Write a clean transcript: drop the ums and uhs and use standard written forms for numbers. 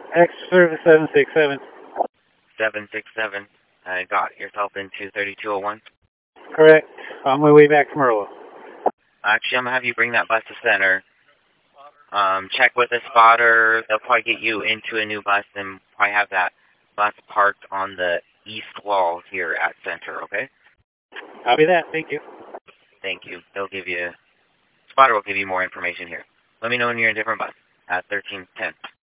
X service 767. 767. I got yourself into 3201. Correct. On my way back from Merlo. Actually, I'm going to have you bring that bus to center. Check with the spotter. They'll probably get you into a new bus and probably have that bus parked on the east wall here at center, okay? Copy that. Thank you. Thank you. Spotter will give you more information here. Let me know when you're in a different bus at 1310.